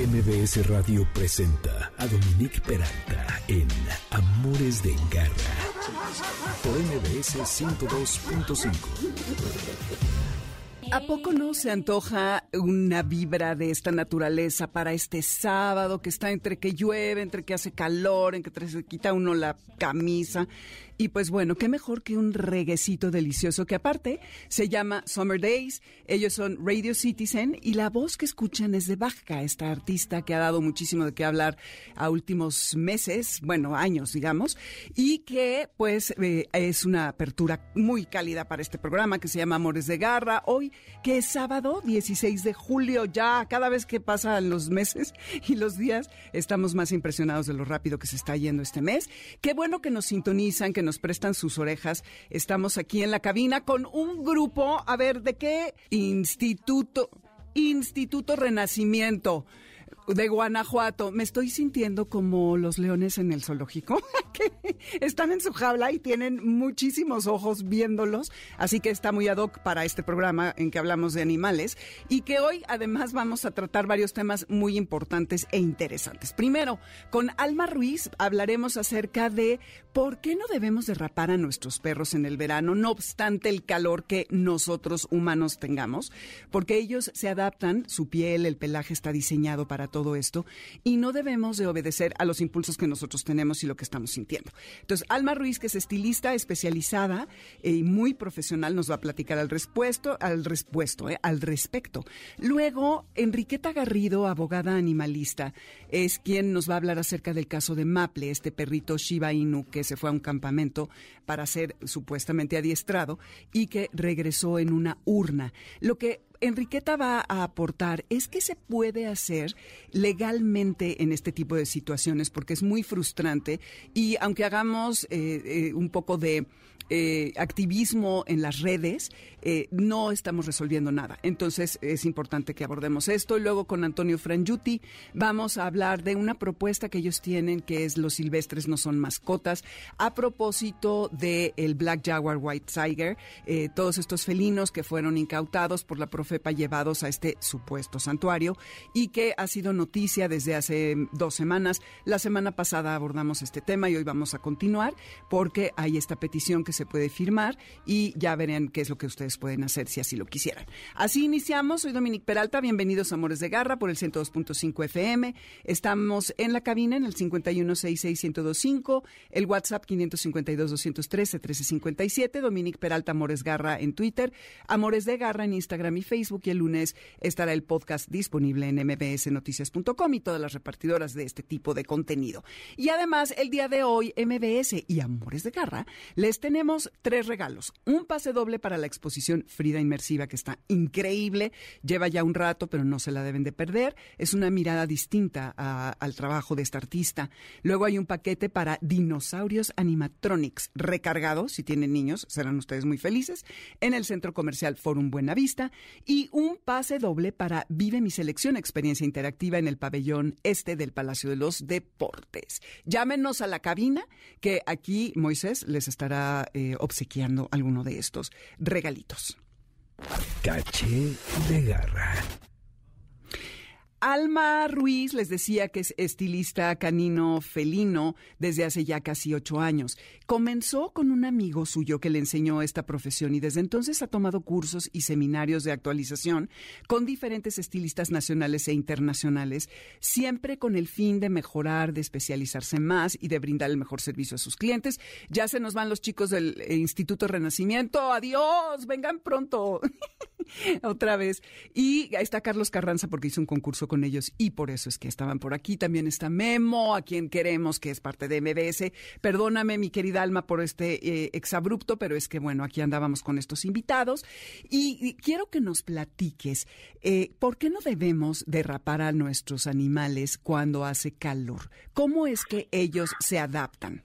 MBS Radio presenta a Dominique Peralta en Amores de Garra por MBS 102.5. ¿A poco no se antoja una vibra de esta naturaleza para este sábado que está entre que llueve, entre que hace calor, entre que se quita uno la camisa? Y pues bueno, qué mejor que un reguecito delicioso que aparte se llama Summer Days. Ellos son Radio Citizen y la voz que escuchan es de Baja, esta artista que ha dado muchísimo de qué hablar a últimos meses, bueno, años digamos, y que pues es una apertura muy cálida para este programa que se llama Amores de Garra. Hoy, que es sábado 16 de julio, ya cada vez que pasan los meses y los días, estamos más impresionados de lo rápido que se está yendo este mes. Qué bueno que nos sintonizan, que nos prestan sus orejas. Estamos aquí en la cabina con un grupo, a ver, ¿de qué? Instituto Renacimiento de Guanajuato. Me estoy sintiendo como los leones en el zoológico, que están en su jaula y tienen muchísimos ojos viéndolos, así que está muy ad hoc para este programa en que hablamos de animales y que hoy además vamos a tratar varios temas muy importantes e interesantes. Primero, con Alma Ruiz hablaremos acerca de por qué no debemos derrapar a nuestros perros en el verano, no obstante el calor que nosotros humanos tengamos, porque ellos se adaptan, su piel, el pelaje está diseñado para todo esto y no debemos de obedecer a los impulsos que nosotros tenemos y lo que estamos sintiendo. Entonces, Alma Ruiz, que es estilista especializada y muy profesional, nos va a platicar al respecto. Luego, Enriqueta Garrido, abogada animalista, es quien nos va a hablar acerca del caso de Maple, este perrito Shiba Inu que se fue a un campamento para ser supuestamente adiestrado y que regresó en una urna. Lo que Enriqueta va a aportar es que se puede hacer legalmente en este tipo de situaciones porque es muy frustrante y aunque hagamos un poco de activismo en las redes, no estamos resolviendo nada. Entonces es importante que abordemos esto. Y luego con Antonio Frangiuti vamos a hablar de una propuesta que ellos tienen que es los silvestres no son mascotas, a propósito de el Black Jaguar White Tiger, todos estos felinos que fueron incautados por la Profepa llevados a este supuesto santuario y que ha sido noticia desde hace 2 semanas. La semana pasada abordamos este tema y hoy vamos a continuar porque hay esta petición que se puede firmar y ya verán qué es lo que ustedes pueden hacer si así lo quisieran. Así iniciamos. Soy Dominique Peralta. Bienvenidos a Amores de Garra por el 102.5 FM. Estamos en la cabina en el 5166125, el WhatsApp 552-213-1357, Dominique Peralta Amores Garra en Twitter, Amores de Garra en Instagram y Facebook, y el lunes estará el podcast disponible en mbsnoticias.com y todas las repartidoras de este tipo de contenido. Y además, el día de hoy, MBS y Amores de Garra, les tenemos 3 regalos. Un pase doble para la exposición Frida Inmersiva, que está increíble. Lleva ya un rato, pero no se la deben de perder. Es una mirada distinta al trabajo de esta artista. Luego hay un paquete para dinosaurios animatronics recargados. Si tienen niños, serán ustedes muy felices. En el Centro Comercial Forum Buenavista. Y un pase doble para Vive mi Selección, experiencia interactiva en el pabellón este del Palacio de los Deportes. Llámenos a la cabina, que aquí Moisés les estará obsequiando alguno de estos regalitos. Caché de Garra. Alma Ruiz, les decía que es estilista canino felino desde hace ya casi 8 años. Comenzó con un amigo suyo que le enseñó esta profesión y desde entonces ha tomado cursos y seminarios de actualización con diferentes estilistas nacionales e internacionales, siempre con el fin de mejorar, de especializarse más y de brindar el mejor servicio a sus clientes. Ya se nos van los chicos del Instituto Renacimiento. ¡Adiós! ¡Vengan pronto! Otra vez. Y está Carlos Carranza porque hizo un concurso con ellos y por eso es que estaban por aquí. También está Memo, a quien queremos, que es parte de MBS. Perdóname, mi querida Alma, por este exabrupto, pero es que, bueno, aquí andábamos con estos invitados. Y quiero que nos platiques, ¿por qué no debemos derrapar a nuestros animales cuando hace calor? ¿Cómo es que ellos se adaptan?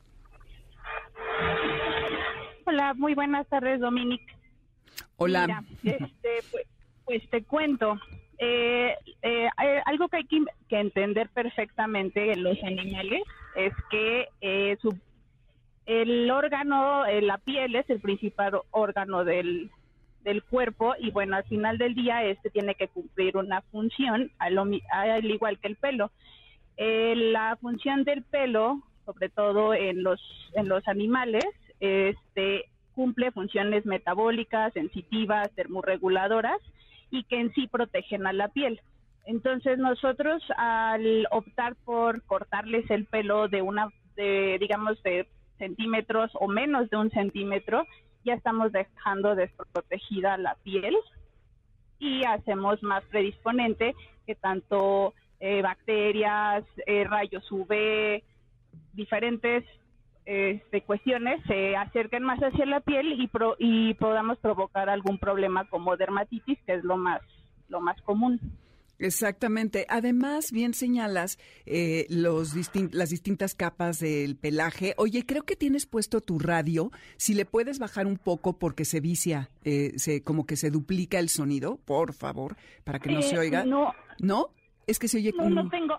Hola, muy buenas tardes, Dominique. Hola. Mira, pues te cuento. Algo que hay que entender perfectamente en los animales es que el órgano, la piel es el principal órgano del del cuerpo, y bueno, al final del día tiene que cumplir una función al igual que el pelo. La función del pelo, sobre todo en los animales, cumple funciones metabólicas, sensitivas, termorreguladoras, y que en sí protegen a la piel. Entonces nosotros, al optar por cortarles el pelo digamos de centímetros o menos de 1 centímetro, ya estamos dejando desprotegida la piel y hacemos más predisponente que tanto bacterias, rayos UV, diferentes cuestiones se acerquen más hacia la piel y podamos provocar algún problema como dermatitis, que es lo más común. Exactamente. Además, bien señalas las distintas capas del pelaje. Oye, creo que tienes puesto tu radio. Si le puedes bajar un poco porque se vicia, como que se duplica el sonido, por favor, para que no se oiga. No. ¿No? Es que se oye como... No tengo...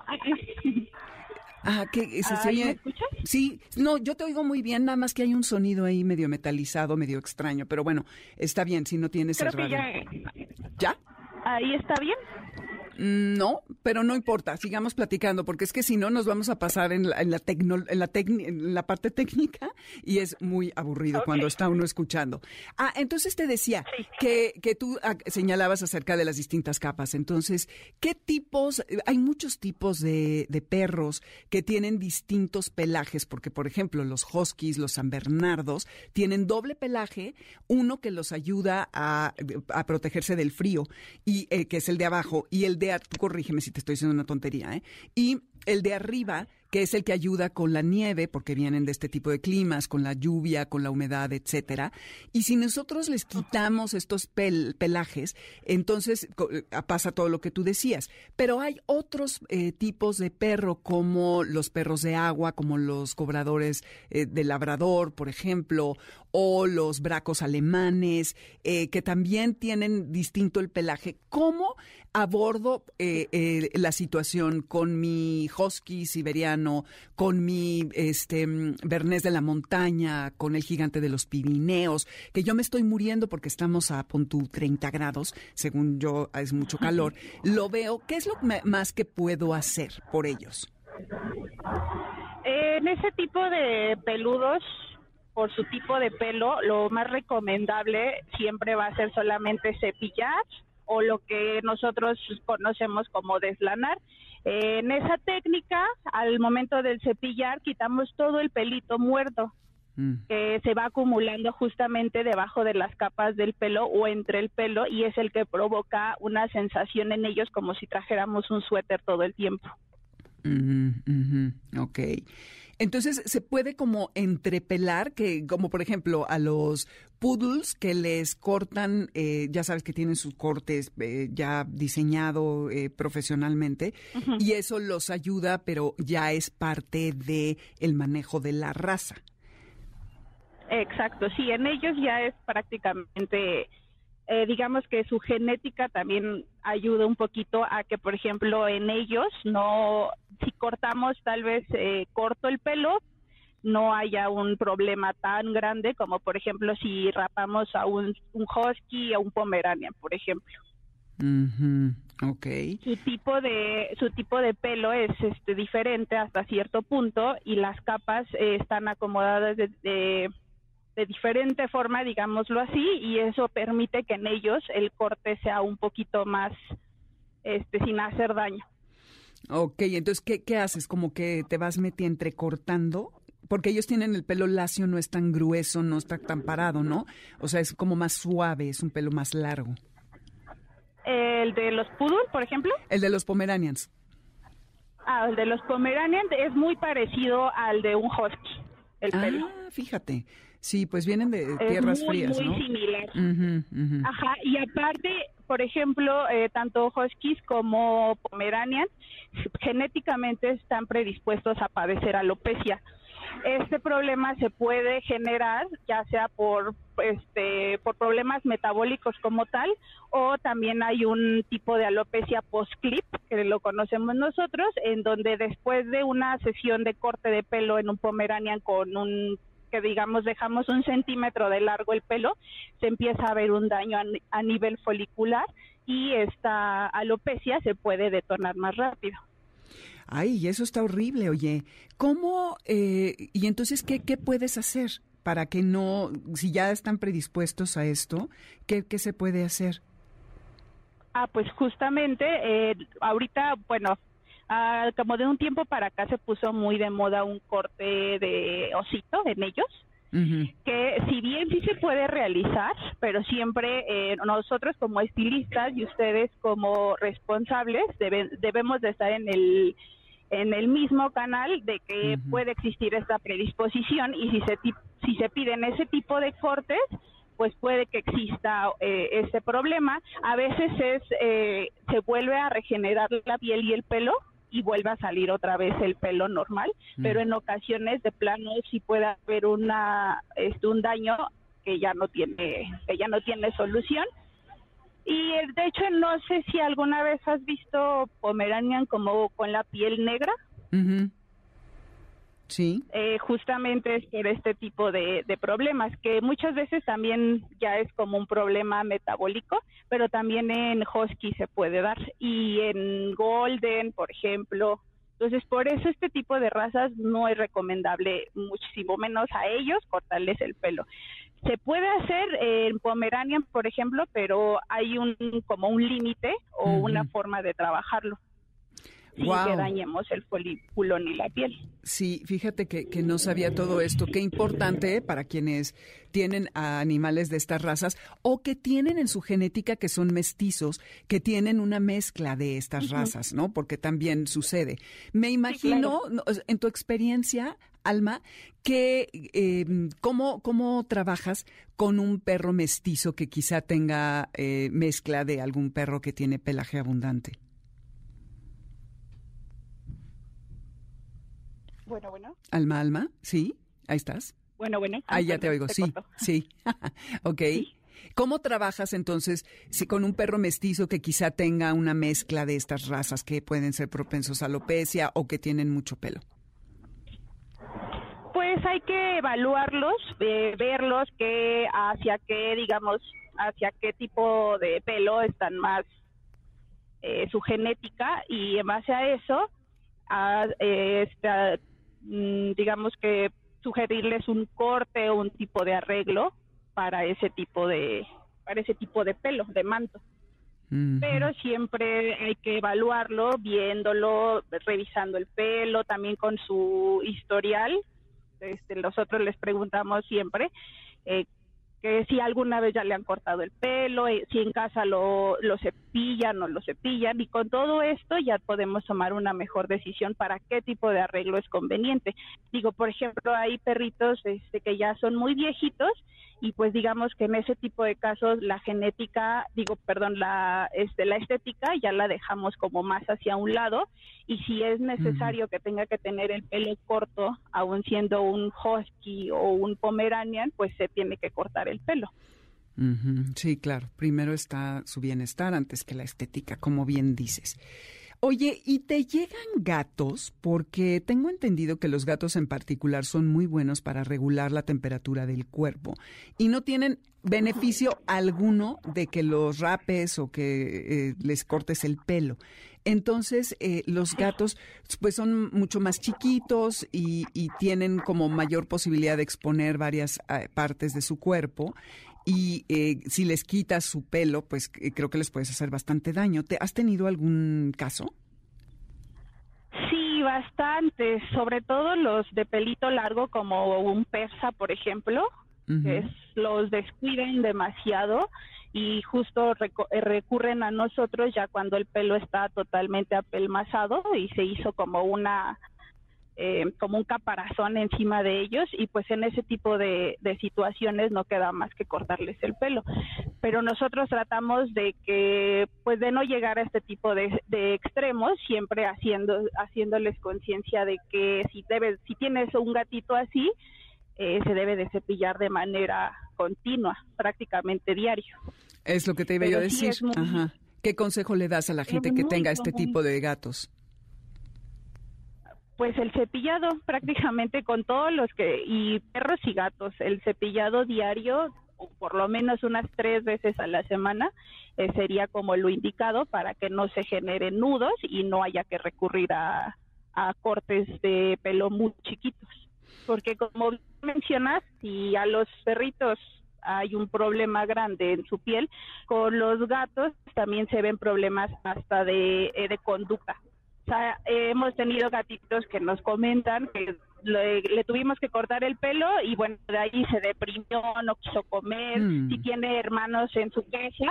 que se oye... ¿Me escuchas? Sí, no, yo te oigo muy bien, nada más que hay un sonido ahí medio metalizado, medio extraño, pero bueno, está bien si no tienes el radio. ¿Ya? ¿Ahí está bien? No, pero no importa, sigamos platicando, porque es que si no nos vamos a pasar en la parte técnica y es muy aburrido cuando está uno escuchando. Entonces te decía que tú señalabas acerca de las distintas capas. Entonces, ¿qué tipos? Hay muchos tipos de perros que tienen distintos pelajes, porque por ejemplo los huskies, los san bernardos tienen doble pelaje, uno que los ayuda a protegerse del frío y que es el de abajo, y el de tú corrígeme si te estoy diciendo una tontería, y el de arriba, que es el que ayuda con la nieve, porque vienen de este tipo de climas, con la lluvia, con la humedad, etcétera. Y si nosotros les quitamos estos pelajes, entonces pasa todo lo que tú decías. Pero hay otros tipos de perro, como los perros de agua, como los cobradores de labrador, por ejemplo, o los bracos alemanes, que también tienen distinto el pelaje. ¿Cómo abordo la situación con mi husky siberiano, con mi bernés de la montaña, con el gigante de los Pirineos, que yo me estoy muriendo porque estamos a 30 grados, según yo es mucho calor? Lo veo. ¿Qué es lo más que puedo hacer por ellos? En ese tipo de peludos, por su tipo de pelo, lo más recomendable siempre va a ser solamente cepillar, o lo que nosotros conocemos como deslanar. En esa técnica, al momento del cepillar, quitamos todo el pelito muerto que se va acumulando justamente debajo de las capas del pelo o entre el pelo, y es el que provoca una sensación en ellos como si trajéramos un suéter todo el tiempo. Ok. Entonces, ¿se puede como entrepelar, que como por ejemplo a los poodles que les cortan, ya sabes que tienen sus cortes ya diseñado profesionalmente, y eso los ayuda, pero ya es parte de el manejo de la raza? Exacto, sí, en ellos ya es prácticamente... digamos que su genética también ayuda un poquito a que, por ejemplo, en ellos si cortamos tal vez corto el pelo, no haya un problema tan grande como, por ejemplo, si rapamos a un husky o un pomeranian, por ejemplo. Okay. Su tipo de pelo es diferente hasta cierto punto, y las capas están acomodadas de diferente forma, digámoslo así, y eso permite que en ellos el corte sea un poquito más sin hacer daño. Ok, entonces, ¿qué haces? ¿Como que te vas entrecortando? Porque ellos tienen el pelo lacio, no es tan grueso, no está tan parado, ¿no? O sea, es como más suave, es un pelo más largo. ¿El de los poodle, por ejemplo? El de los pomeranians. El de los pomeranians es muy parecido al de un husky, el pelo. Fíjate. Sí, pues vienen de tierras frías, ¿no? Muy similar. Ajá, y aparte, por ejemplo, tanto huskies como pomeranians genéticamente están predispuestos a padecer alopecia. Este problema se puede generar ya sea por problemas metabólicos como tal, o también hay un tipo de alopecia post-clip, que lo conocemos nosotros, en donde después de una sesión de corte de pelo en un pomeranian con un que digamos dejamos 1 centímetro de largo el pelo, se empieza a ver un daño a nivel folicular y esta alopecia se puede detonar más rápido. Ay, eso está horrible, oye. ¿Cómo? Y entonces, ¿qué puedes hacer para que no, si ya están predispuestos a esto, qué se puede hacer? Pues justamente, ahorita, bueno, como de un tiempo para acá se puso muy de moda un corte de osito en ellos, que si bien sí se puede realizar, pero siempre nosotros como estilistas y ustedes como responsables debemos de estar en el mismo canal de que puede existir esta predisposición, y si se piden ese tipo de cortes, pues puede que exista este problema. A veces se vuelve a regenerar la piel y el pelo y vuelve a salir otra vez el pelo normal, pero en ocasiones de plano sí puede haber un daño que ya no tiene solución. Y de hecho, no sé si alguna vez has visto Pomeranian como con la piel negra. Sí. Justamente es por este tipo de problemas, que muchas veces también ya es como un problema metabólico, pero también en Husky se puede dar, y en Golden, por ejemplo. Entonces, por eso este tipo de razas no es recomendable, muchísimo menos a ellos, cortarles el pelo. Se puede hacer en Pomeranian, por ejemplo, pero hay como un límite o una forma de trabajarlo sin que dañemos el folículo ni la piel. Sí, fíjate que no sabía todo esto. Qué importante para quienes tienen a animales de estas razas o que tienen en su genética, que son mestizos, que tienen una mezcla de estas razas, ¿no? Porque también sucede. Me imagino, sí, claro, en tu experiencia, Alma, que ¿cómo trabajas con un perro mestizo que quizá tenga mezcla de algún perro que tiene pelaje abundante? Bueno. Alma, ¿sí? Ahí estás. Bueno. Ahí ya te oigo, sí, cortó. Sí. Ok. Sí. ¿Cómo trabajas entonces si con un perro mestizo que quizá tenga una mezcla de estas razas que pueden ser propensos a alopecia o que tienen mucho pelo? Pues hay que evaluarlos, verlos hacia qué tipo de pelo están más su genética, y en base a eso digamos que sugerirles un corte o un tipo de arreglo para ese tipo de pelo, de manto. Pero siempre hay que evaluarlo, viéndolo, revisando el pelo, también con su historial. Nosotros les preguntamos siempre que si alguna vez ya le han cortado el pelo, si en casa lo cepillan o lo cepillan, y con todo esto ya podemos tomar una mejor decisión para qué tipo de arreglo es conveniente. Digo, por ejemplo, hay perritos que ya son muy viejitos, y pues digamos que en ese tipo de casos la estética ya la dejamos como más hacia un lado, y si es necesario que tenga que tener el pelo corto, aun siendo un Husky o un Pomeranian, pues se tiene que cortar el pelo. Sí, claro. Primero está su bienestar antes que la estética, como bien dices. Oye, ¿y te llegan gatos? Porque tengo entendido que los gatos en particular son muy buenos para regular la temperatura del cuerpo y no tienen beneficio alguno de que los rapes o que les cortes el pelo. Entonces, los gatos pues son mucho más chiquitos y tienen como mayor posibilidad de exponer varias partes de su cuerpo. Y si les quitas su pelo, pues creo que les puedes hacer bastante daño. ¿Has tenido algún caso? Sí, bastante. Sobre todo los de pelito largo, como un persa, por ejemplo, que los descuidan demasiado y justo recurren a nosotros ya cuando el pelo está totalmente apelmazado y se hizo como como un caparazón encima de ellos, y pues en ese tipo de situaciones no queda más que cortarles el pelo. Pero nosotros tratamos de no llegar a este tipo de extremos, siempre haciéndoles conciencia de que si tienes un gatito así, se debe de cepillar de manera continua, prácticamente diario. Es lo que te iba yo a decir. Ajá. ¿Qué consejo le das a la gente que tenga este tipo de gatos? Pues el cepillado, prácticamente con todos y perros y gatos, el cepillado diario, o por lo menos unas 3 veces a la semana, sería como lo indicado para que no se generen nudos y no haya que recurrir a cortes de pelo muy chiquitos. Porque como mencionas, si a los perritos hay un problema grande en su piel, con los gatos también se ven problemas hasta de conducta. O sea, hemos tenido gatitos que nos comentan que le tuvimos que cortar el pelo y bueno, de ahí se deprimió, no quiso comer, si tiene hermanos en su casa,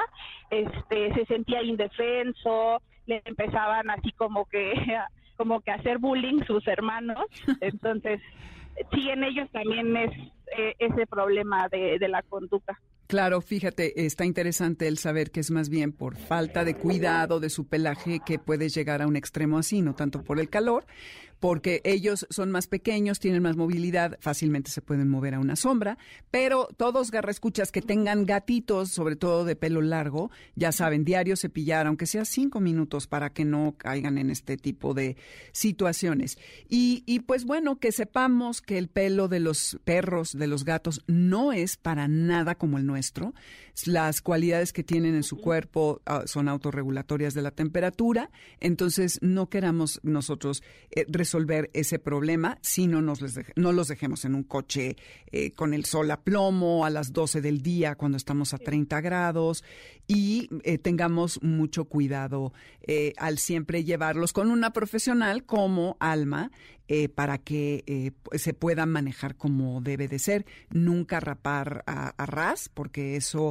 se sentía indefenso, le empezaban así como que a hacer bullying sus hermanos, entonces sí, en ellos también es ese problema de la conducta. Claro, fíjate, está interesante el saber que es más bien por falta de cuidado de su pelaje que puede llegar a un extremo así, no tanto por el calor, porque ellos son más pequeños, tienen más movilidad, fácilmente se pueden mover a una sombra, pero todos garraescuchas que tengan gatitos, sobre todo de pelo largo, ya saben, diario cepillar, aunque sea 5 minutos para que no caigan en este tipo de situaciones. Y pues bueno, que sepamos que el pelo de los perros, de los gatos, no es para nada como el nuestro. Las cualidades que tienen en su cuerpo son autorregulatorias de la temperatura, entonces no queramos nosotros resolver ese problema si no los dejemos en un coche con el sol a plomo a las 12 del día cuando estamos a 30 grados y tengamos mucho cuidado al siempre llevarlos con una profesional como Alma para que se pueda manejar como debe de ser. Nunca rapar a ras porque eso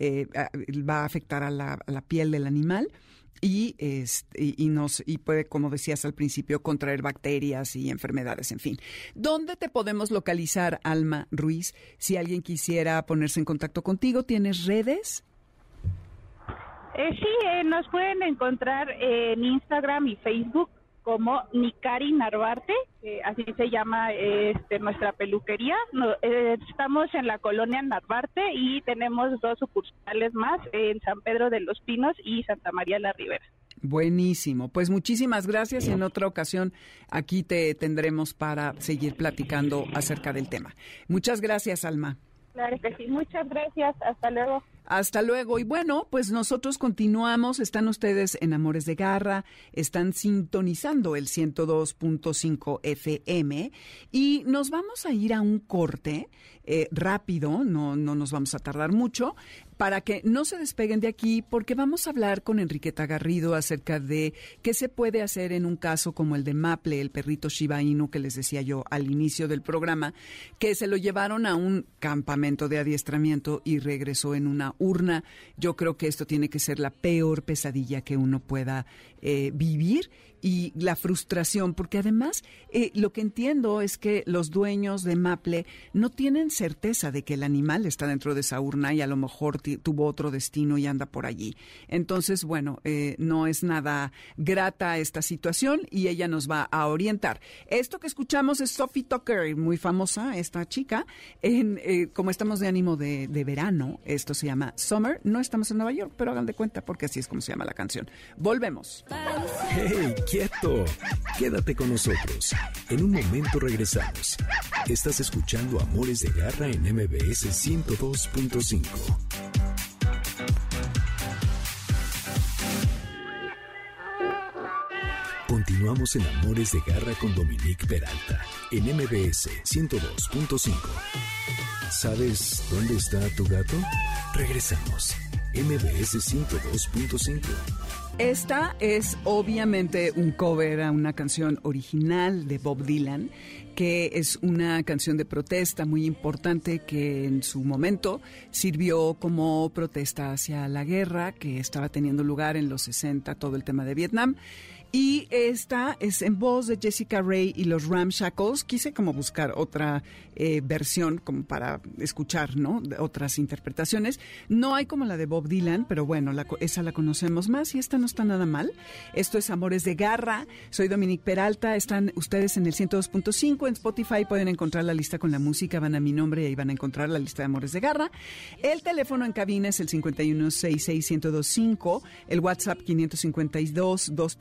va a afectar a la piel del animal. Y puede, como decías al principio, contraer bacterias y enfermedades, en fin. ¿Dónde te podemos localizar, Alma Ruiz, si alguien quisiera ponerse en contacto contigo? ¿Tienes redes? Sí, nos pueden encontrar en Instagram y Facebook como Nicari Narvarte, así se llama nuestra peluquería. Estamos en la colonia Narvarte y tenemos 2 sucursales más en San Pedro de los Pinos y Santa María la Ribera. Buenísimo, pues muchísimas gracias y en otra ocasión aquí te tendremos para seguir platicando acerca del tema. Muchas gracias, Alma. Claro que sí, muchas gracias, hasta luego. Hasta luego. Y bueno, pues nosotros continuamos. Están ustedes en Amores de Garra, están sintonizando el 102.5 FM y nos vamos a ir a un corte rápido, no nos vamos a tardar mucho, para que no se despeguen de aquí porque vamos a hablar con Enriqueta Garrido acerca de qué se puede hacer en un caso como el de Maple, el perrito Shiba Inu que les decía yo al inicio del programa, que se lo llevaron a un campamento de adiestramiento y regresó en una urna. Yo creo que esto tiene que ser la peor pesadilla que uno pueda vivir y la frustración, porque además lo que entiendo es que los dueños de Maple no tienen certeza de que el animal está dentro de esa urna y a lo mejor tuvo otro destino y anda por allí. Entonces, bueno, no es nada grata esta situación y ella nos va a orientar. Esto que escuchamos es Sophie Tucker, muy famosa esta chica, como estamos de ánimo de verano, esto se llama Summer. No estamos en Nueva York, pero hagan de cuenta porque así es como se llama la canción. Volvemos. ¡Hey, quieto! Quédate con nosotros. En un momento regresamos. Estás escuchando Amores de Garra en MBS 102.5. Continuamos en Amores de Garra con Dominique Peralta en MBS 102.5. ¿Sabes dónde está tu gato? Regresamos. MBS 102.5. Esta es obviamente un cover a una canción original de Bob Dylan, que es una canción de protesta muy importante que en su momento sirvió como protesta hacia la guerra que estaba teniendo lugar en los 60, todo el tema de Vietnam. Y esta es en voz de Jessica Rae y los Ramshackles. Quise como buscar otra versión como para escuchar, ¿no? Otras interpretaciones. No hay como la de Bob Dylan, pero bueno, esa la conocemos más y esta no está nada mal. Esto es Amores de Garra. Soy Dominique Peralta. Están ustedes en el 102.5. En Spotify pueden encontrar la lista con la música. Van a mi nombre y ahí van a encontrar la lista de Amores de Garra. El teléfono en cabina es el 5166125. El WhatsApp 552-213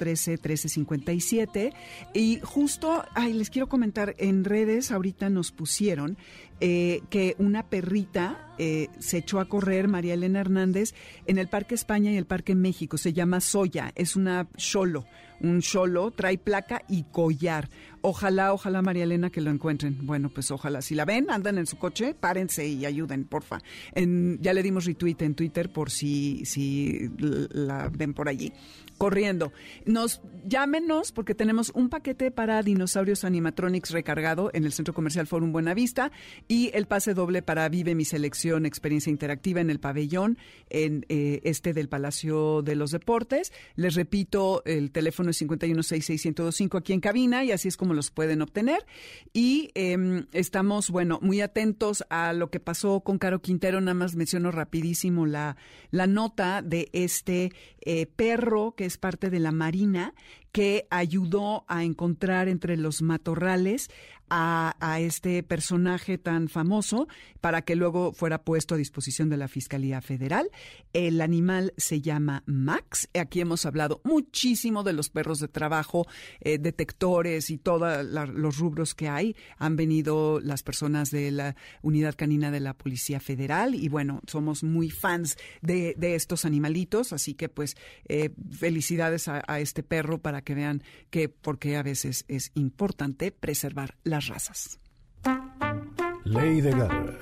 1357. Y justo, les quiero comentar, en redes ahorita nos pusieron que una perrita se echó a correr, María Elena Hernández, en el Parque España y el Parque México. Se llama Zoya, es una xolo. Un xolo, trae placa y collar. Ojalá, María Elena, que lo encuentren. Bueno, pues ojalá. Si la ven, andan en su coche, párense y ayuden, porfa. Ya le dimos retweet en Twitter por si la ven por allí. Corriendo. Llámenos porque tenemos un paquete para dinosaurios animatronics recargado en el Centro Comercial Forum Buenavista y el pase doble para Vive mi Selección, experiencia interactiva en el pabellón en del Palacio de los Deportes. Les repito, el teléfono es 5166125 aquí en cabina y así es como los pueden obtener. Y estamos, muy atentos a lo que pasó con Caro Quintero. Nada más menciono rapidísimo la nota de este perro que es parte de la Marina, que ayudó a encontrar entre los matorrales a este personaje tan famoso para que luego fuera puesto a disposición de la Fiscalía Federal. El animal se llama Max. Aquí hemos hablado muchísimo de los perros de trabajo, detectores y todos los rubros que hay. Han venido las personas de la Unidad Canina de la Policía Federal y somos muy fans de estos animalitos, así que felicidades a este perro para que vean porque a veces es importante preservar las razas. Ley de Garra.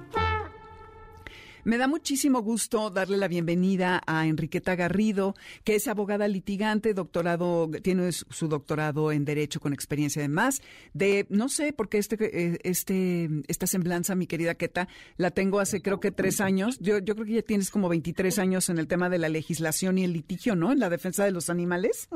Me da muchísimo gusto darle la bienvenida a Enriqueta Garrido, que es abogada litigante, tiene su doctorado en Derecho con experiencia además no sé, porque esta semblanza, mi querida Queta, la tengo hace creo que 3 años. Yo creo que ya tienes como 23 años en el tema de la legislación y el litigio, ¿no? En la defensa de los animales.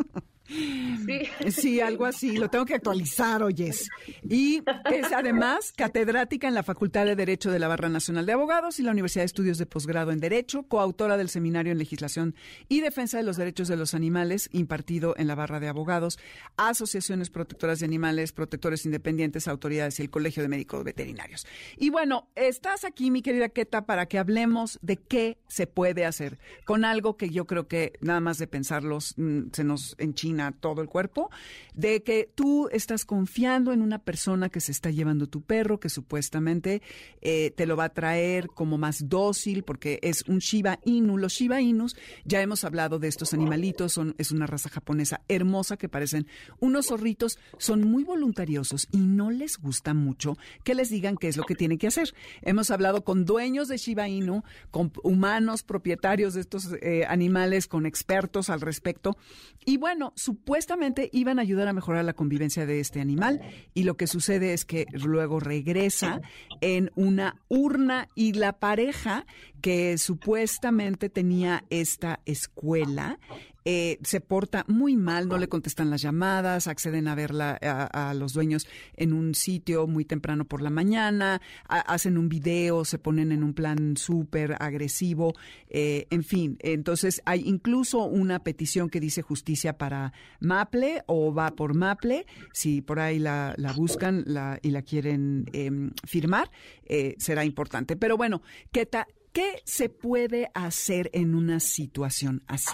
Sí, algo así. Lo tengo que actualizar, oyes. Y es además catedrática en la Facultad de Derecho de la Barra Nacional de Abogados y la Universidad de Estudios de Posgrado en Derecho, coautora del Seminario en Legislación y Defensa de los Derechos de los Animales, impartido en la Barra de Abogados, asociaciones protectoras de animales, protectores independientes, autoridades y el Colegio de Médicos Veterinarios. Y estás aquí, mi querida Queta, para que hablemos de qué se puede hacer con algo que yo creo que nada más de pensarlos se nos enchina todo el cuerpo, de que tú estás confiando en una persona que se está llevando tu perro, que supuestamente te lo va a traer como más dócil, porque es un Shiba Inu. Los Shiba Inus, ya hemos hablado de estos animalitos, es una raza japonesa hermosa que parecen unos zorritos, son muy voluntariosos y no les gusta mucho que les digan qué es lo que tienen que hacer. Hemos hablado con dueños de Shiba Inu, con humanos propietarios de estos animales, con expertos al respecto, y supuestamente iban a ayudar a mejorar la convivencia de este animal y lo que sucede es que luego regresa en una urna y la pareja que supuestamente tenía esta escuela se porta muy mal, no le contestan las llamadas, acceden a verla a los dueños en un sitio muy temprano por la mañana, hacen un video, se ponen en un plan súper agresivo, en fin. Entonces hay incluso una petición que dice justicia para Maple o va por Maple, si por ahí la buscan y la quieren firmar, será importante. Pero Queta, ¿qué se puede hacer en una situación así?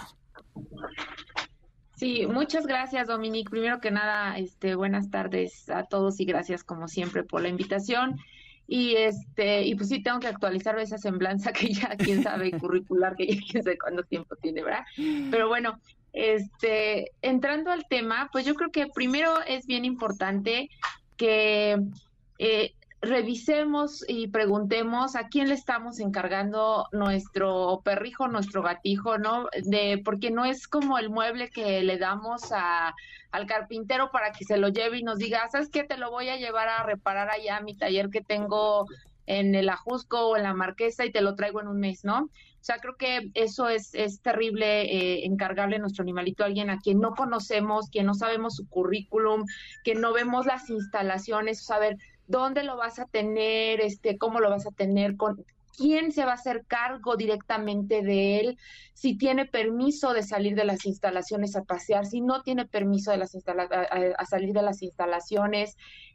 Sí, muchas gracias, Dominique. Primero que nada, buenas tardes a todos y gracias como siempre por la invitación. Y pues sí tengo que actualizar esa semblanza que ya quién sabe curricular, que ya quién sabe cuánto tiempo tiene, ¿verdad? Pero entrando al tema, pues yo creo que primero es bien importante que revisemos y preguntemos a quién le estamos encargando nuestro perrijo, nuestro gatijo, ¿no? Porque no es como el mueble que le damos al carpintero para que se lo lleve y nos diga, ¿sabes qué? Te lo voy a llevar a reparar allá a mi taller que tengo en el Ajusco o en la Marquesa y te lo traigo en un mes, ¿no? O sea, creo que eso es terrible, encargarle nuestro animalito a alguien a quien no conocemos, quien no sabemos su currículum, que no vemos las instalaciones, saber dónde lo vas a tener, cómo lo vas a tener, con quién se va a hacer cargo directamente de él, si tiene permiso de salir de las instalaciones a pasear, si no tiene permiso de a salir de las instalaciones,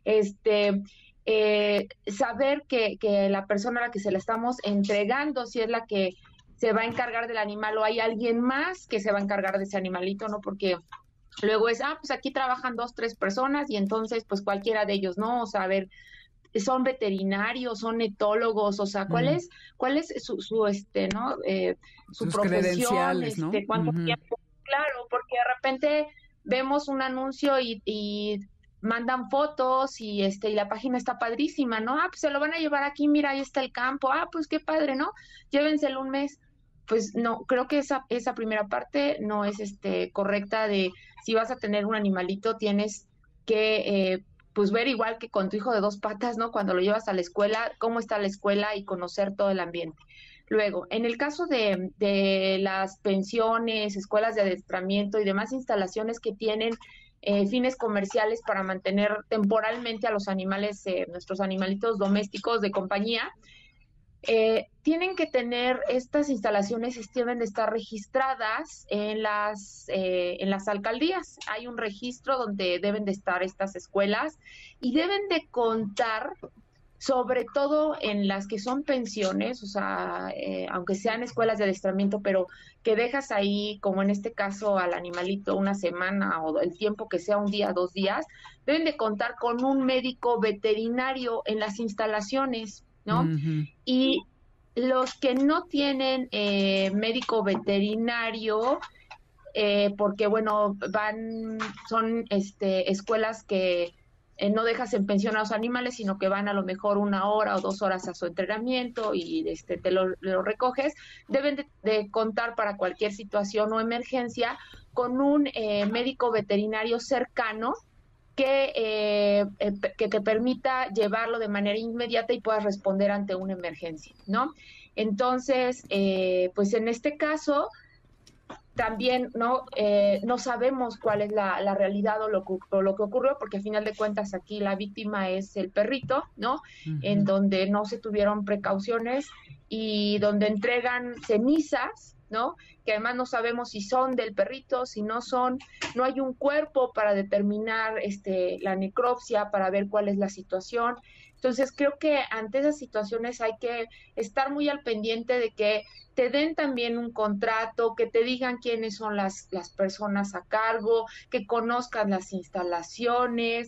saber que la persona a la que se la estamos entregando, si es la que se va a encargar del animal o hay alguien más que se va a encargar de ese animalito, ¿no? Porque Luego es, pues aquí trabajan 2, 3 personas y entonces pues cualquiera de ellos, ¿no? O sea, a ver, son veterinarios, son etólogos, o sea, ¿cuál es su ¿no? Su Sus profesión, ¿no? cuánto tiempo? Claro, porque de repente vemos un anuncio y mandan fotos y y la página está padrísima, ¿no? Pues se lo van a llevar aquí, mira, ahí está el campo, pues qué padre, ¿no? Llévenselo un mes. Pues no, creo que esa primera parte no es correcta de si vas a tener un animalito, tienes que pues ver igual que con tu hijo de 2 patas, ¿no? Cuando lo llevas a la escuela, cómo está la escuela y conocer todo el ambiente. Luego, en el caso de las pensiones, escuelas de adiestramiento y demás instalaciones que tienen fines comerciales para mantener temporalmente a los animales, nuestros animalitos domésticos de compañía, tienen que tener estas instalaciones, deben de estar registradas en las alcaldías. Hay un registro donde deben de estar estas escuelas y deben de contar, sobre todo en las que son pensiones, o sea, aunque sean escuelas de adiestramiento, pero que dejas ahí, como en este caso, al animalito una semana o el tiempo que sea, 1 día, 2 días, deben de contar con un médico veterinario en las instalaciones, ¿no? Uh-huh. Y los que no tienen médico veterinario, porque bueno, son escuelas que no dejas en pensión a los animales, sino que van a lo mejor 1 hora o 2 horas a su entrenamiento y te lo recoges, deben de contar para cualquier situación o emergencia con un médico veterinario cercano que te permita llevarlo de manera inmediata y puedas responder ante una emergencia, ¿no? Entonces, pues en este caso, también no sabemos cuál es la realidad o lo que ocurrió, porque a final de cuentas aquí la víctima es el perrito, ¿no? Uh-huh. En donde no se tuvieron precauciones y donde entregan cenizas, ¿no? Que además no sabemos si son del perrito, si no son, no hay un cuerpo para determinar la necropsia, para ver cuál es la situación. Entonces creo que ante esas situaciones hay que estar muy al pendiente de que te den también un contrato, que te digan quiénes son las personas a cargo, que conozcan las instalaciones,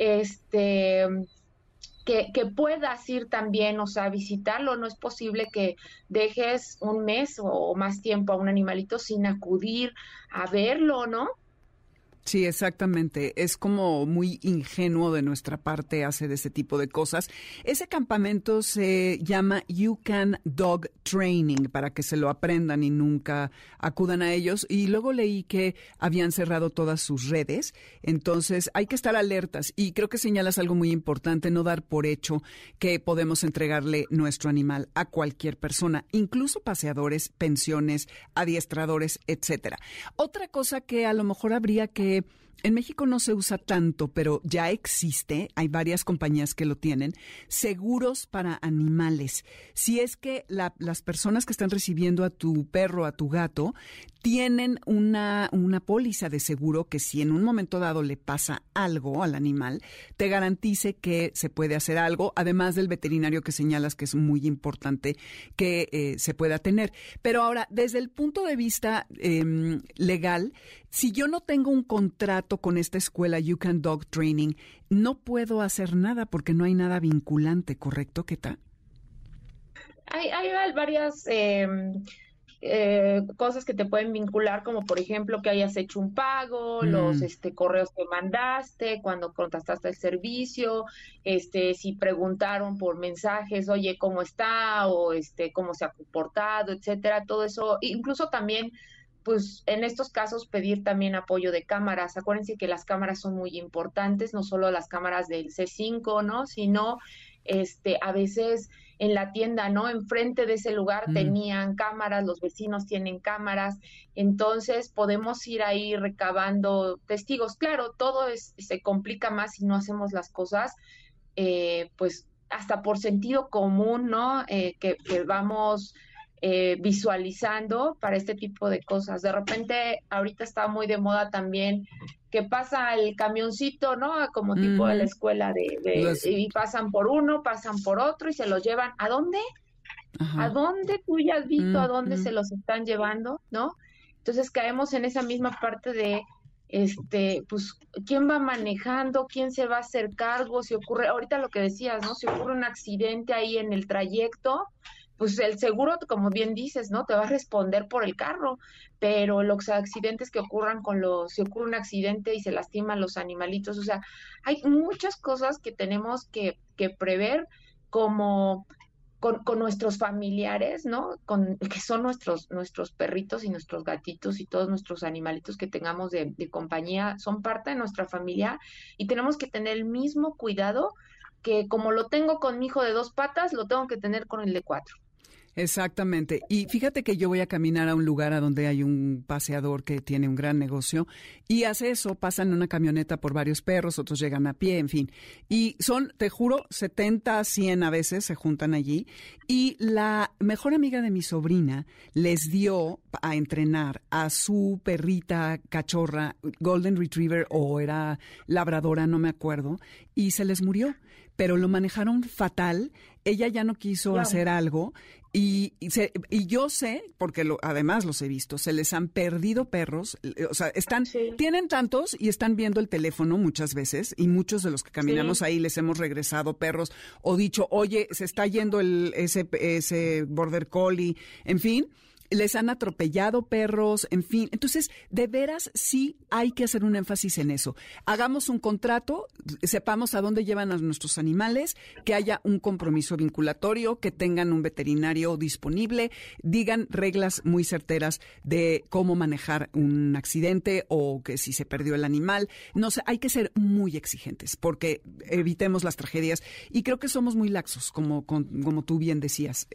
que puedas ir también, o sea, visitarlo. No es posible que dejes 1 mes o más tiempo a un animalito sin acudir a verlo, ¿no? Sí, exactamente. Es como muy ingenuo de nuestra parte hacer ese tipo de cosas. Ese campamento se llama You Can Dog Training, para que se lo aprendan y nunca acudan a ellos. Y luego leí que habían cerrado todas sus redes. Entonces hay que estar alertas. Y creo que señalas algo muy importante, no dar por hecho que podemos entregarle nuestro animal a cualquier persona, incluso paseadores, pensiones, adiestradores, etcétera. Otra cosa que a lo mejor habría que en México no se usa tanto, pero ya existe, hay varias compañías que lo tienen, seguros para animales. Si es que las personas que están recibiendo a tu perro, a tu gato, tienen una póliza de seguro que si en un momento dado le pasa algo al animal, te garantice que se puede hacer algo, además del veterinario que señalas que es muy importante que se pueda tener. Pero ahora, desde el punto de vista legal, si yo no tengo un contrato con esta escuela You Can Dog Training, no puedo hacer nada porque no hay nada vinculante, ¿correcto, Keta? Hay varias cosas que te pueden vincular, como por ejemplo que hayas hecho un pago, los correos que mandaste, cuando contrataste el servicio, si preguntaron por mensajes, oye, ¿cómo está? O cómo se ha comportado, etcétera, todo eso, incluso también pues en estos casos pedir también apoyo de cámaras. Acuérdense que las cámaras son muy importantes, no solo las cámaras del C5, ¿no? Sino a veces en la tienda, ¿no? Enfrente de ese lugar tenían cámaras, los vecinos tienen cámaras, entonces podemos ir ahí recabando testigos. Claro, todo se complica más si no hacemos las cosas, pues hasta por sentido común, ¿no? Que vamos visualizando para este tipo de cosas. De repente, ahorita está muy de moda también que pasa el camioncito, ¿no? Como tipo de la escuela y pasan por uno, pasan por otro y se los llevan. ¿A dónde? Ajá. ¿A dónde? Tú ya has visto a dónde se los están llevando, ¿no? Entonces caemos en esa misma parte de pues, ¿quién va manejando? ¿Quién se va a hacer cargo? Si ocurre, ahorita lo que decías, ¿no? Si ocurre un accidente ahí en el trayecto, pues el seguro, como bien dices, ¿no? Te va a responder por el carro, pero los accidentes que ocurran si ocurre un accidente y se lastiman los animalitos, o sea, hay muchas cosas que tenemos que prever como con nuestros familiares, ¿no? Que son nuestros perritos y nuestros gatitos y todos nuestros animalitos que tengamos de compañía, son parte de nuestra familia y tenemos que tener el mismo cuidado que como lo tengo con mi hijo de 2 patas, lo tengo que tener con el de 4. Exactamente. Y fíjate que yo voy a caminar a un lugar a donde hay un paseador que tiene un gran negocio y hace eso, pasan en una camioneta por varios perros, otros llegan a pie, en fin. Y son, te juro, 70, 100 a veces se juntan allí. Y la mejor amiga de mi sobrina les dio a entrenar a su perrita cachorra, Golden Retriever o era labradora, no me acuerdo, y se les murió. Pero lo manejaron fatal, ella ya no quiso hacer algo y yo sé, porque además los he visto, se les han perdido perros, o sea, tienen tantos y están viendo el teléfono muchas veces y muchos de los que caminamos ahí les hemos regresado perros o dicho, oye, se está yendo ese Border Collie, en fin. Les han atropellado perros, en fin. Entonces, de veras, sí hay que hacer un énfasis en eso. Hagamos un contrato, sepamos a dónde llevan a nuestros animales, que haya un compromiso vinculatorio, que tengan un veterinario disponible, digan reglas muy certeras de cómo manejar un accidente o que si se perdió el animal. No sé, hay que ser muy exigentes porque evitemos las tragedias. Y creo que somos muy laxos, como tú bien decías.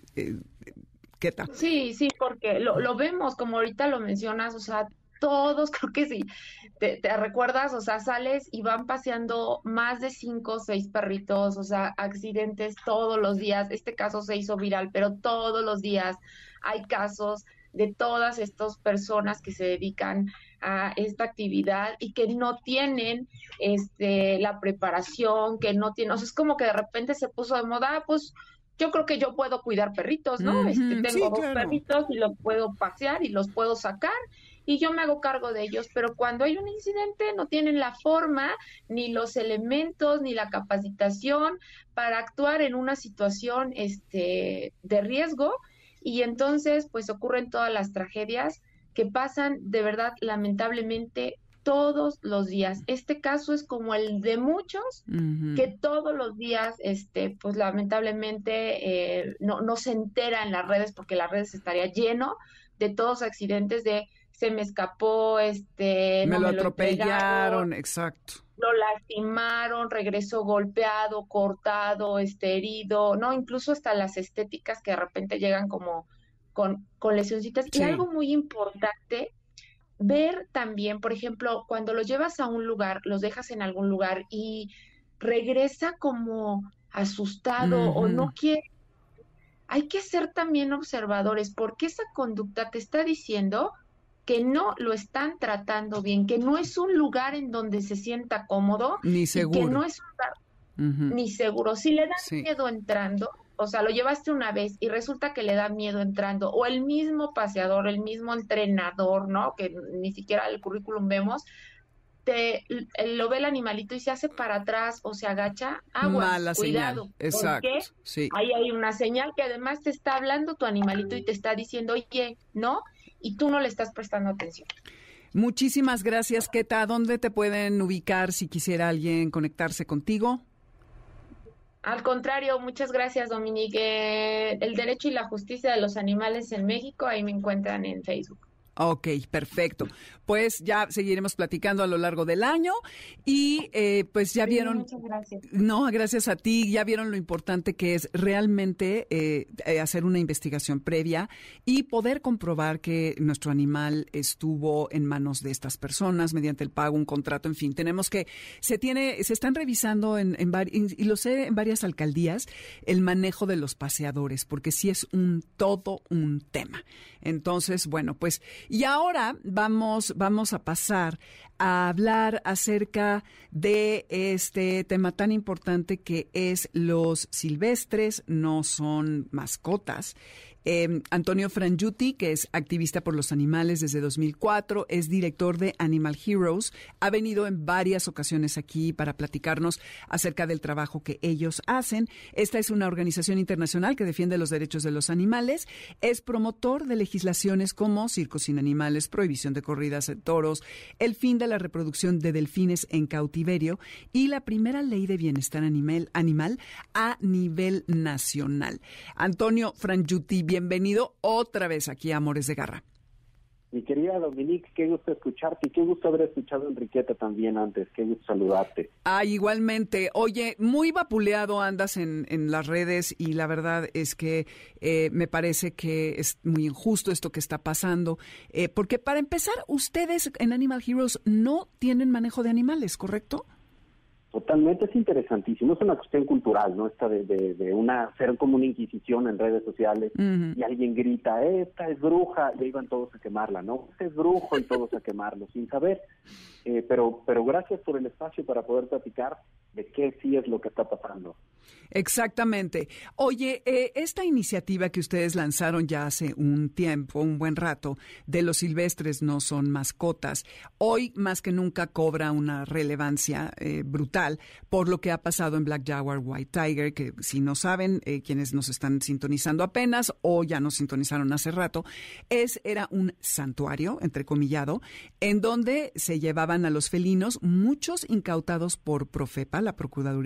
¿Qué tal? Sí, porque lo vemos, como ahorita lo mencionas, o sea, todos, creo que sí, te recuerdas, o sea, sales y van paseando más de 5 o 6 perritos, o sea, accidentes todos los días, este caso se hizo viral, pero todos los días hay casos de todas estas personas que se dedican a esta actividad y que no tienen la preparación, que no tienen, o sea, es como que de repente se puso de moda, pues yo creo que yo puedo cuidar perritos, ¿no? Tengo 2 perritos y los puedo pasear y los puedo sacar y yo me hago cargo de ellos, pero cuando hay un incidente no tienen la forma, ni los elementos, ni la capacitación para actuar en una situación de riesgo y entonces pues ocurren todas las tragedias que pasan de verdad lamentablemente todos los días. Este caso es como el de muchos que todos los días, pues lamentablemente no se entera en las redes porque las redes estaría lleno de todos accidentes de se me escapó, me lo atropellaron, exacto. Lo lastimaron, regresó golpeado, cortado, herido, no, incluso hasta las estéticas que de repente llegan como con lesioncitas. Sí. Y algo muy importante ver también, por ejemplo, cuando los llevas a un lugar, los dejas en algún lugar y regresa como asustado o no quiere, hay que ser también observadores porque esa conducta te está diciendo que no lo están tratando bien, que no es un lugar en donde se sienta cómodo, ni seguro, que no es un lugar ni seguro. Si le da miedo entrando, o sea, lo llevaste una vez y resulta que le da miedo entrando, o el mismo paseador, el mismo entrenador, ¿no? Que ni siquiera el currículum vemos, lo ve el animalito y se hace para atrás o se agacha, aguas, mala cuidado. Señal. Exacto. Porque sí. Ahí hay una señal que además te está hablando tu animalito y te está diciendo, oye, ¿no? Y tú no le estás prestando atención. Muchísimas gracias, Keta. ¿Dónde te pueden ubicar si quisiera alguien conectarse contigo? Al contrario, muchas gracias, Dominique. El derecho y la justicia de los animales en México, ahí me encuentran en Facebook. Ok, perfecto. Pues ya seguiremos platicando a lo largo del año y pues ya vieron... Muchas gracias. No, gracias a ti. Ya vieron lo importante que es realmente hacer una investigación previa y poder comprobar que nuestro animal estuvo en manos de estas personas mediante el pago, un contrato, en fin. Tenemos que... Se están revisando y lo sé en varias alcaldías, el manejo de los paseadores, porque sí es todo un tema. Entonces, bueno, pues... Y ahora vamos a pasar a hablar acerca de este tema tan importante que es los silvestres, no son mascotas. Antonio Frangiuti, que es activista por los animales desde 2004, es director de Animal Heroes, ha venido en varias ocasiones aquí para platicarnos acerca del trabajo que ellos hacen. Esta es una organización internacional que defiende los derechos de los animales, es promotor de legislaciones como circos sin animales, prohibición de corridas de toros, el fin de la reproducción de delfines en cautiverio y la primera ley de bienestar animal a nivel nacional. Antonio Frangiuti, bienvenido otra vez aquí a Amores de Garra. Mi querida Dominique, qué gusto escucharte y qué gusto haber escuchado a Enriqueta también antes, qué gusto saludarte. Igualmente. Oye, muy vapuleado andas en las redes y la verdad es que me parece que es muy injusto esto que está pasando, porque para empezar, ustedes en Animal Heroes no tienen manejo de animales, ¿correcto? Totalmente, es interesantísimo, es una cuestión cultural, ¿no? Esta de ser como una inquisición en redes sociales y alguien grita, esta es bruja, y ahí van todos a quemarla, ¿no? Este es brujo y todos a quemarlo, sin saber. Pero gracias por el espacio para poder platicar de qué sí es lo que está pasando. Exactamente. Oye, esta iniciativa que ustedes lanzaron ya hace un tiempo, un buen rato, de los silvestres no son mascotas, hoy más que nunca cobra una relevancia brutal por lo que ha pasado en Black Jaguar, White Tiger, que si no saben, quienes nos están sintonizando apenas o ya nos sintonizaron hace rato, era un santuario, entrecomillado, en donde se llevaban a los felinos, muchos incautados por Profepa, la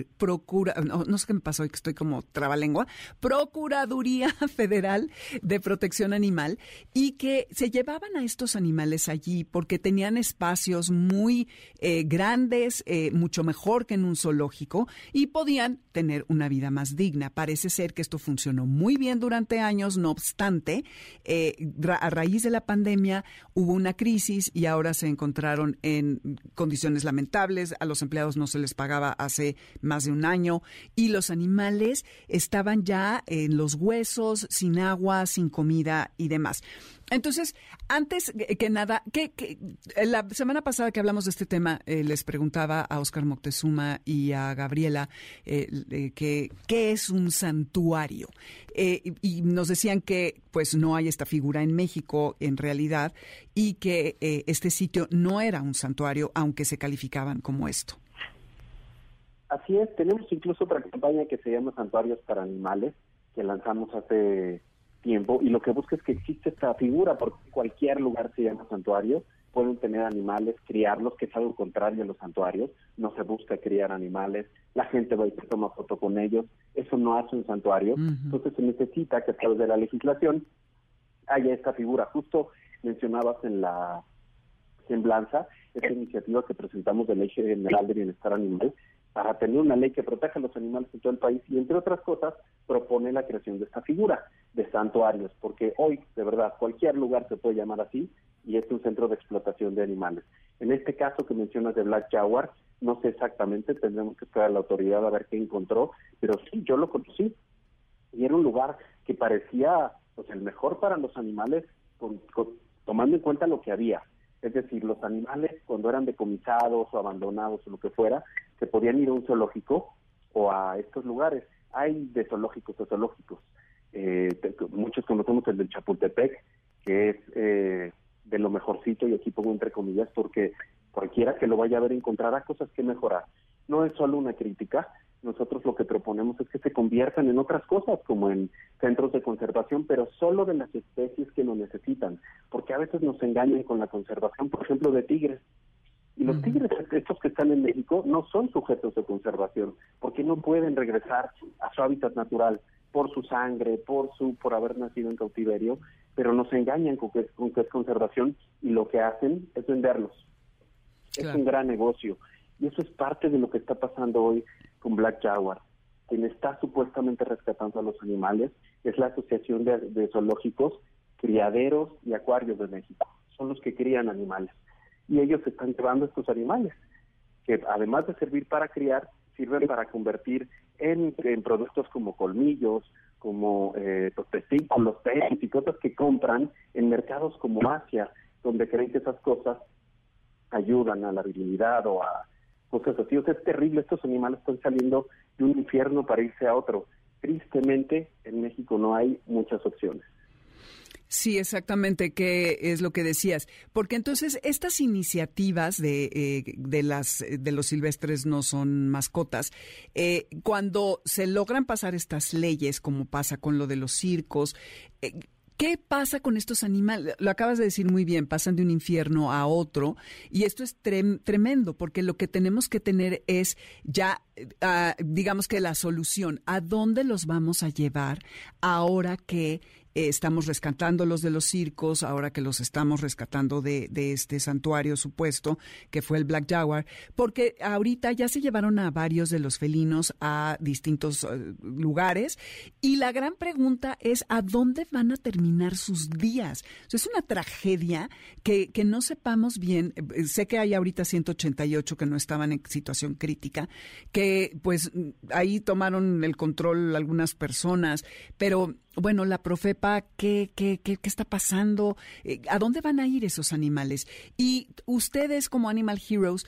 no sé qué me pasó, que estoy como trabalengua, Procuraduría Federal de Protección Animal, y que se llevaban a estos animales allí porque tenían espacios muy grandes, mucho mejor que en un zoológico, y podían tener una vida más digna. Parece ser que esto funcionó muy bien durante años, no obstante, a raíz de la pandemia hubo una crisis y ahora se encontraron en condiciones lamentables, a los empleados no se les pagaba hace más de un año y los animales estaban ya en los huesos, sin agua, sin comida y demás. Entonces, antes que nada, la semana pasada que hablamos de este tema, les preguntaba a Óscar Moctezuma y a Gabriela qué es un santuario. Y nos decían que pues no hay esta figura en México en realidad y que este sitio no era un santuario, aunque se calificaban como esto. Así es, tenemos incluso otra campaña que se llama Santuarios para Animales, que lanzamos hace tiempo, y lo que busca es que existe esta figura, porque cualquier lugar se llama santuario, pueden tener animales, criarlos, que es algo contrario a los santuarios, no se busca criar animales, la gente va y se toma foto con ellos, eso no hace un santuario, entonces se necesita que a través de la legislación haya esta figura. Justo mencionabas en la semblanza esta iniciativa que presentamos de Ley General de Bienestar Animal, para tener una ley que proteja a los animales en todo el país y, entre otras cosas, propone la creación de esta figura de santuarios, porque hoy, de verdad, cualquier lugar se puede llamar así y es un centro de explotación de animales. En este caso que mencionas de Black Jaguar, no sé exactamente, tendremos que esperar a la autoridad a ver qué encontró, pero sí, yo lo conocí y era un lugar que parecía pues el mejor para los animales, tomando en cuenta lo que había. Es decir, los animales cuando eran decomisados o abandonados o lo que fuera, se podían ir a un zoológico o a estos lugares. Hay de zoológicos a zoológicos. Muchos conocemos el del Chapultepec, que es de lo mejorcito, y aquí pongo entre comillas, porque cualquiera que lo vaya a ver encontrará cosas que mejorar. No es solo una crítica, nosotros lo que proponemos es que se conviertan en otras cosas, como en centros de conservación, pero solo de las especies que lo necesitan, porque a veces nos engañan con la conservación, por ejemplo, de tigres. Y los tigres, estos que están en México, no son sujetos de conservación, porque no pueden regresar a su hábitat natural por su sangre, por haber nacido en cautiverio, pero nos engañan con que es conservación y lo que hacen es venderlos. Claro. Es un gran negocio. Y eso es parte de lo que está pasando hoy con Black Jaguar. Quien está supuestamente rescatando a los animales es la Asociación de Zoológicos, Criaderos y Acuarios de México. Son los que crían animales. Y ellos están llevando estos animales, que además de servir para criar, sirven para convertir en productos como colmillos, como testículos, peces y cosas que compran en mercados como Asia, donde creen que esas cosas ayudan a la virilidad o a cosas así. O sea, es terrible, estos animales están saliendo de un infierno para irse a otro. Tristemente, en México no hay muchas opciones. Sí, exactamente, que es lo que decías. Porque entonces estas iniciativas de los silvestres no son mascotas, cuando se logran pasar estas leyes, como pasa con lo de los circos, ¿qué pasa con estos animales? Lo acabas de decir muy bien, pasan de un infierno a otro, y esto es tremendo, porque lo que tenemos que tener es ya, digamos que la solución, ¿a dónde los vamos a llevar ahora que estamos rescatándolos de los circos, ahora que los estamos rescatando de este santuario supuesto, que fue el Black Jaguar? Porque ahorita ya se llevaron a varios de los felinos a distintos lugares, y la gran pregunta es, ¿a dónde van a terminar sus días? O sea, es una tragedia que no sepamos bien. Sé que hay ahorita 188 que no estaban en situación crítica, que pues ahí tomaron el control algunas personas, pero bueno, la Profepa, ¿qué está pasando? ¿A dónde van a ir esos animales? Y ustedes como Animal Heroes,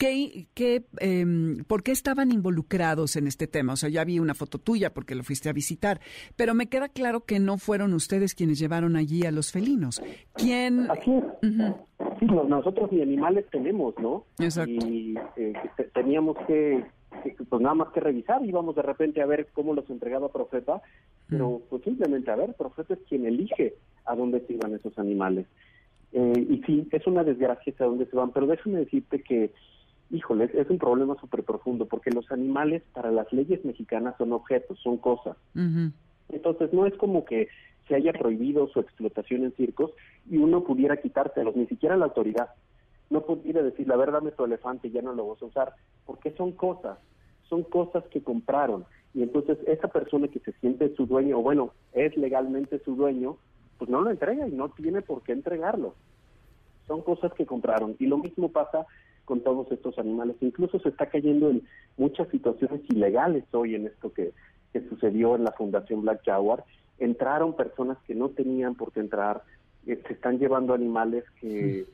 ¿por qué estaban involucrados en este tema? O sea, ya vi una foto tuya porque lo fuiste a visitar, pero me queda claro que no fueron ustedes quienes llevaron allí a los felinos. ¿Quién? Aquí es. Sí, nosotros ni animales tenemos, ¿no? Exacto. Y teníamos que pues nada más que revisar, íbamos de repente a ver cómo los entregaba Profepa, pero pues simplemente a ver, Profepa es quien elige a dónde se iban esos animales. Y sí, es una desgracia a dónde se van, pero déjame decirte que, híjole, es un problema súper profundo, porque los animales para las leyes mexicanas son objetos, son cosas. Entonces no es como que se haya prohibido su explotación en circos y uno pudiera quitárselos, ni siquiera la autoridad. No pudiera decir, la verdad, dame tu elefante, ya no lo vas a usar, porque son cosas que compraron. Y entonces esa persona que se siente su dueño, o bueno, es legalmente su dueño, pues no lo entrega y no tiene por qué entregarlo. Son cosas que compraron. Y lo mismo pasa con todos estos animales. Incluso se está cayendo en muchas situaciones ilegales hoy en esto que sucedió en la Fundación Black Jaguar. Entraron personas que no tenían por qué entrar, se están llevando animales que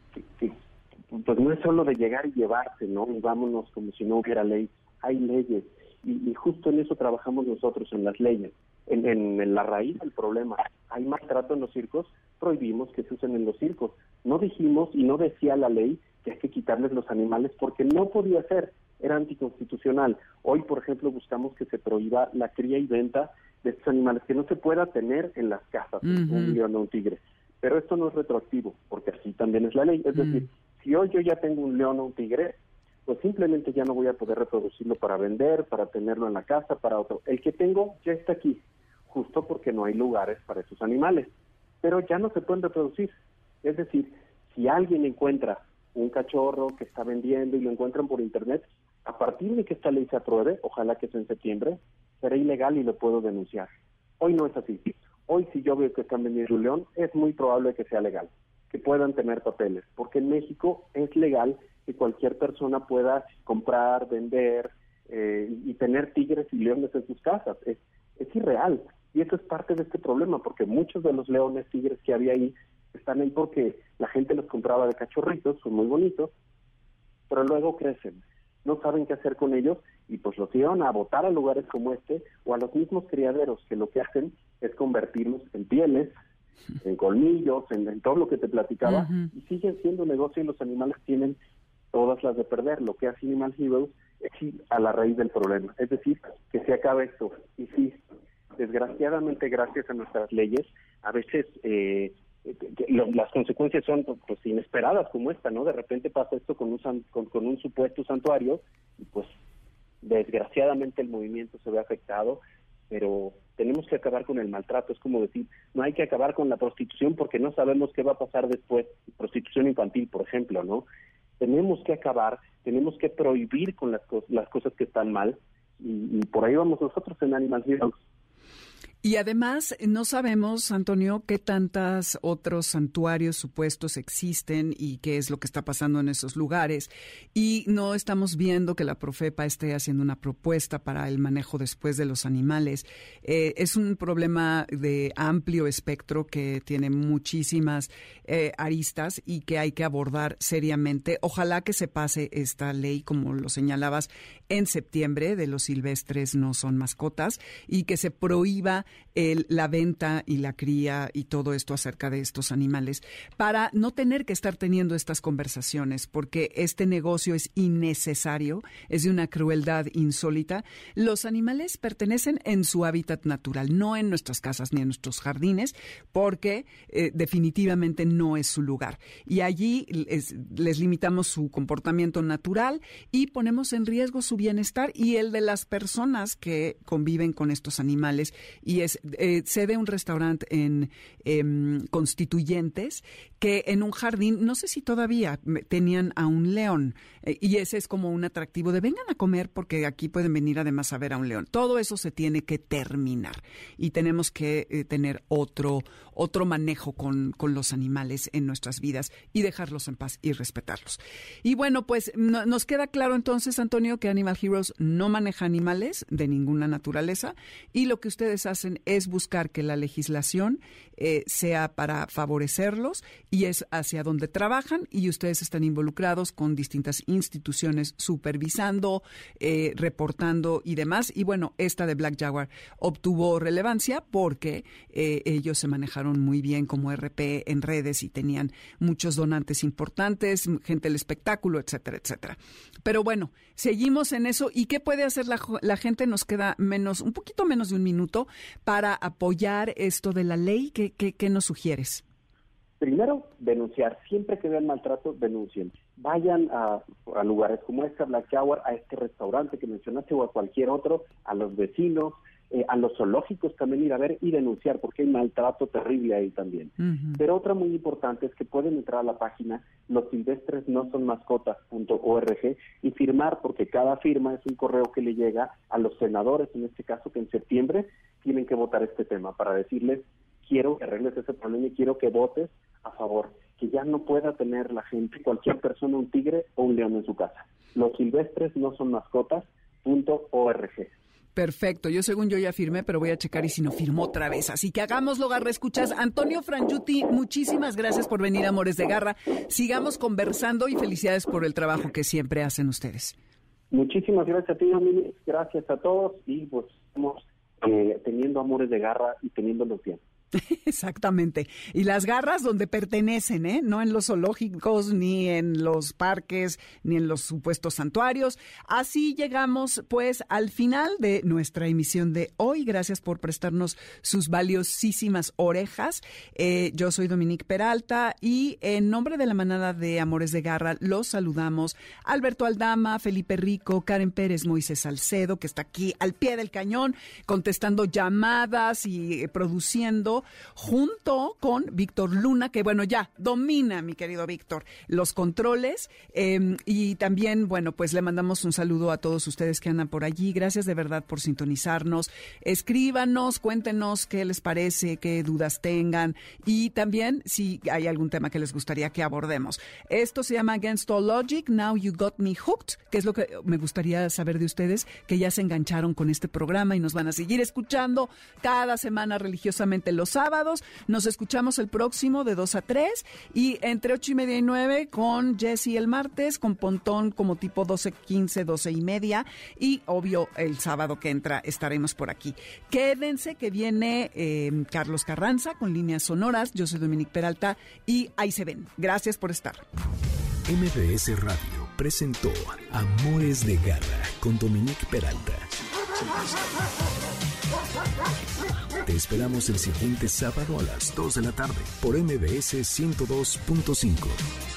pues no es solo de llegar y llevarse, ¿no? Y vámonos como si no hubiera ley. Hay leyes y justo en eso trabajamos nosotros, en las leyes, en la raíz del problema. Hay maltrato en los circos, prohibimos que se usen en los circos. No dijimos y no decía la ley que hay que quitarles los animales porque no podía ser, era anticonstitucional. Hoy, por ejemplo, buscamos que se prohíba la cría y venta de estos animales, que no se pueda tener en las casas, un león o un tigre. Pero esto no es retroactivo, porque así también es la ley. Es decir, si hoy yo ya tengo un león o un tigre, pues simplemente ya no voy a poder reproducirlo para vender, para tenerlo en la casa, para otro. El que tengo ya está aquí, justo porque no hay lugares para esos animales, pero ya no se pueden reproducir. Es decir, si alguien encuentra un cachorro que está vendiendo y lo encuentran por internet, a partir de que esta ley se apruebe, ojalá que sea en septiembre, será ilegal y lo puedo denunciar. Hoy no es así. Hoy si yo veo que están vendiendo un león, es muy probable que sea legal, que puedan tener papeles, porque en México es legal que cualquier persona pueda comprar, vender y tener tigres y leones en sus casas. Es irreal. Y eso es parte de este problema, porque muchos de los leones, tigres que había ahí, están ahí porque la gente los compraba de cachorritos, son muy bonitos, pero luego crecen. No saben qué hacer con ellos y pues los llevan a botar a lugares como este o a los mismos criaderos, que lo que hacen es convertirlos en pieles, en colmillos, en todo lo que te platicaba, y siguen siendo negocio y los animales tienen todas las de perder. Lo que hace Animal Heroes es ir a la raíz del problema, es decir, que se acabe esto. Y sí, desgraciadamente, gracias a nuestras leyes, a veces las consecuencias son pues inesperadas como esta, ¿no? De repente pasa esto con un supuesto santuario y pues desgraciadamente el movimiento se ve afectado, pero tenemos que acabar con el maltrato. Es como decir, no hay que acabar con la prostitución porque no sabemos qué va a pasar después. Prostitución infantil, por ejemplo, ¿no? Tenemos que acabar, tenemos que prohibir con las cosas que están mal y por ahí vamos nosotros en Animal Heroes. Y además no sabemos, Antonio, qué tantos otros santuarios supuestos existen y qué es lo que está pasando en esos lugares. Y no estamos viendo que la Profepa esté haciendo una propuesta para el manejo después de los animales. Es un problema de amplio espectro que tiene muchísimas aristas y que hay que abordar seriamente. Ojalá que se pase esta ley, como lo señalabas, en septiembre, de los silvestres no son mascotas, y que se prohíba la venta y la cría y todo esto acerca de estos animales, para no tener que estar teniendo estas conversaciones, porque este negocio es innecesario, es de una crueldad insólita. Los animales pertenecen en su hábitat natural, no en nuestras casas ni en nuestros jardines, porque definitivamente no es su lugar. Y allí les limitamos su comportamiento natural y ponemos en riesgo su bienestar y el de las personas que conviven con estos animales. Y sé de un restaurante en Constituyentes que en un jardín, no sé si todavía, tenían a un león, y ese es como un atractivo de vengan a comer porque aquí pueden venir además a ver a un león. Todo eso se tiene que terminar y tenemos que tener otro manejo con los animales en nuestras vidas y dejarlos en paz y respetarlos. Y bueno, pues nos queda claro entonces, Antonio, que Animal Heroes no maneja animales de ninguna naturaleza y lo que ustedes hacen es buscar que la legislación sea para favorecerlos y es hacia donde trabajan, y ustedes están involucrados con distintas instituciones supervisando, reportando y demás. Y bueno, esta de Black Jaguar obtuvo relevancia porque ellos se manejaron muy bien como RP en redes y tenían muchos donantes importantes, gente del espectáculo, etcétera, etcétera. Pero bueno, seguimos en eso. ¿Y qué puede hacer la gente? Nos queda un poquito menos de un minuto para apoyar esto de la ley. ¿Qué nos sugieres? Primero, denunciar. Siempre que vean maltrato, denuncien. Vayan a lugares como Black Jaguar, a este restaurante que mencionaste o a cualquier otro, a los vecinos, a los zoológicos también ir a ver y denunciar, porque hay maltrato terrible ahí también. Uh-huh. Pero otra muy importante es que pueden entrar a la página losilvestresnosonmascotas.org y firmar, porque cada firma es un correo que le llega a los senadores, en este caso, que en septiembre tienen que votar este tema, para decirles: quiero que arregles ese problema y quiero que votes a favor, que ya no pueda tener la gente, cualquier persona, un tigre o un león en su casa. losilvestresnosonmascotas.org. Perfecto, según yo ya firmé, pero voy a checar y si no firmó otra vez. Así que hagámoslo, Garra Escuchas. Antonio Frangiuti, muchísimas gracias por venir a Amores de Garra. Sigamos conversando y felicidades por el trabajo que siempre hacen ustedes. Muchísimas gracias a ti, Dominic. Gracias a todos y pues estamos teniendo Amores de Garra y teniéndolos bien. Exactamente. Y las garras donde pertenecen, no en los zoológicos, ni en los parques, ni en los supuestos santuarios. Así llegamos pues al final de nuestra emisión de hoy. Gracias por prestarnos sus valiosísimas orejas. Yo soy Dominique Peralta y en nombre de la manada de Amores de Garra los saludamos Alberto Aldama, Felipe Rico, Karen Pérez, Moisés Salcedo, que está aquí al pie del cañón contestando llamadas y produciendo, junto con Víctor Luna, que bueno, ya domina, mi querido Víctor, los controles, y también, bueno, pues le mandamos un saludo a todos ustedes que andan por allí. Gracias de verdad por sintonizarnos. Escríbanos, cuéntenos qué les parece, qué dudas tengan, y también si hay algún tema que les gustaría que abordemos. Esto se llama Against All Logic, Now You Got Me Hooked, que es lo que me gustaría saber de ustedes, que ya se engancharon con este programa y nos van a seguir escuchando cada semana religiosamente los sábados. Nos escuchamos el próximo de 2 a 3 y entre 8:30 y 9 con Jessy el martes, con Pontón como tipo 12:15, 12:30 y obvio el sábado que entra estaremos por aquí. Quédense que viene Carlos Carranza con Líneas Sonoras. Yo soy Dominique Peralta y ahí se ven. Gracias por estar. MBS Radio presentó Amores de Garra con Dominique Peralta. Te esperamos el siguiente sábado a las 2 de la tarde por MBS 102.5.